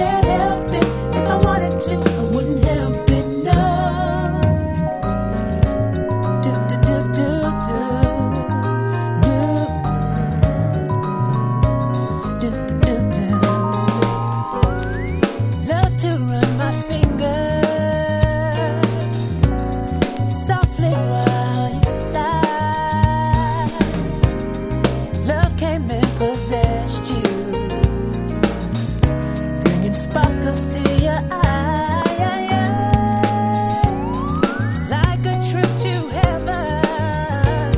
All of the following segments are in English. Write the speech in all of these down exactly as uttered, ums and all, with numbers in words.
can't help it. If I wanted to, I wouldn't help it, no. Do, do, do, do, do. Do, do, do, do. Love to run my fingers softly while you sigh. Love came and possessed you, bringing sparkles to your eyes, like a trip to heaven.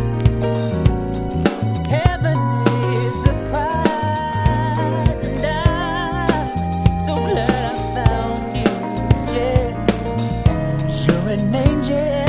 Heaven is the prize, and I'm so glad I found you. Yeah, you're an angel.